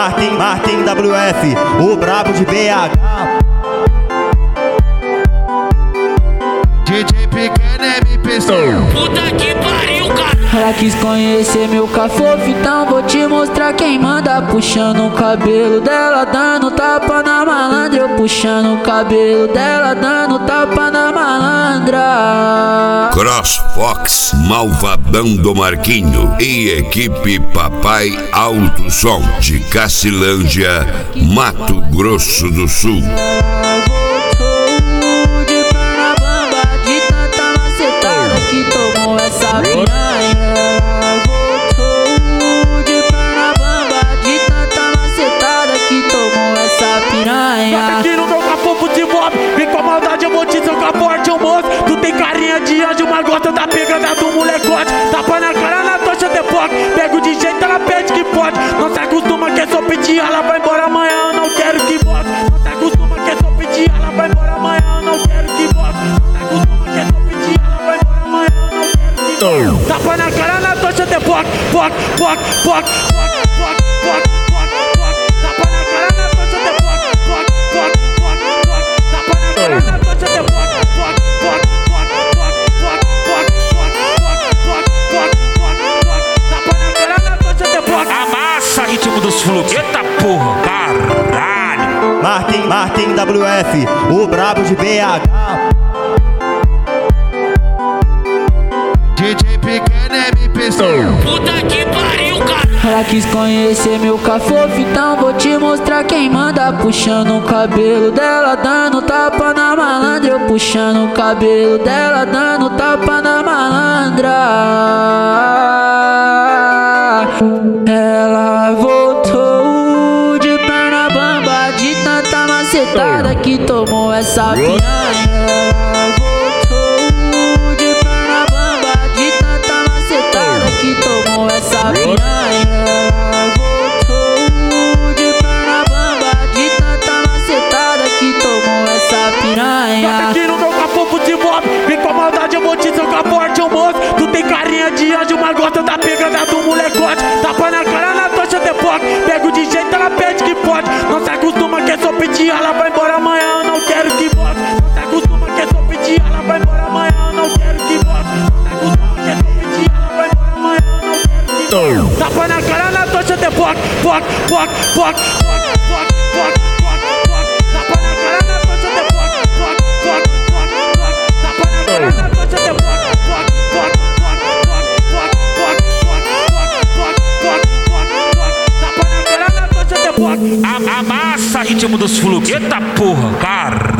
Marquinhos WF, o brabo de BH. DJ Pequeno MP. Puta que pariu, cara. Ela quis conhecer meu cafofo, então vou te mostrar quem manda. Puxando o cabelo dela, dando tapa na malandra. Eu puxando o cabelo dela, dando tapa na malandra. CrossFox, Malvadão do Marquinho e equipe Papai Alto Som de Cacilândia, Mato Grosso do Sul. Essa piranha voltou de perna bamba, de tanta macetada que tomou essa piranha. Tá aqui no meu cafofo de mob, vem com a maldade, eu vou te socar forte, eu moço. Tu tem carinha de anjo, mas gosta da pegada do molecote. Tapa na cara na tocha de foco, pego de jeito, ela pede que pode. Não se acostuma que é só pedir, ela vai embora amanhã, eu não quero que volte. Não se acostuma que é só pedir, ela vai embora amanhã, eu não quero que volte. Não se acostuma que é só pedir, ela vai embora amanhã, eu não quero. Tapa na cara na tocha de foco, foco. Tapa na cara na tocha de foco, foco. Tapa na cara na tocha de foco, foco. Tapa na cara na tocha de foco. Amassa, ritmo dos fluxos. Eita porra, caralho. Marquinhos WF, o brabo de BH. DJ Pequeno MP. Puta que pariu, cara. Ela quis conhecer meu cafofo, então vou te mostrar quem manda. Puxando o cabelo dela, dando tapa na malandra. Eu puxando o cabelo dela, dando tapa na malandra. Ela voltou de perna bamba, de tanta macetada que tomou essa piranha. Ela voltou de perna bamba, de tanta macetada que tomou essa piranha. Ela voltou de perna bamba, de tanta macetada que tomou essa piranha. Tá aqui no meu cafofo de mob, vem com a maldade, eu vou te socar forte, eu moço. Tu tem carinha de anjo, mas gosta da pegada do molecote. Tapa na cara na tocha de foco, pego de jeito, ela pede que pode. Não se acostuma que é só pedir, ela vai embora amanhã, eu não quero que volte. Não se acostuma que é só pedir, ela vai embora amanhã, eu não quero que volte. Não se acostuma que é só pedir, ela vai embora amanhã, eu não quero que volte. Tapa na cara na tocha de foco, foco. Tapa na cara na tocha de foco, foco. Tapa na cara na tocha de foco, foco. Tapa na cara na tocha de foco. Amassa, ritmo dos fluxos. Eita porra, caralho.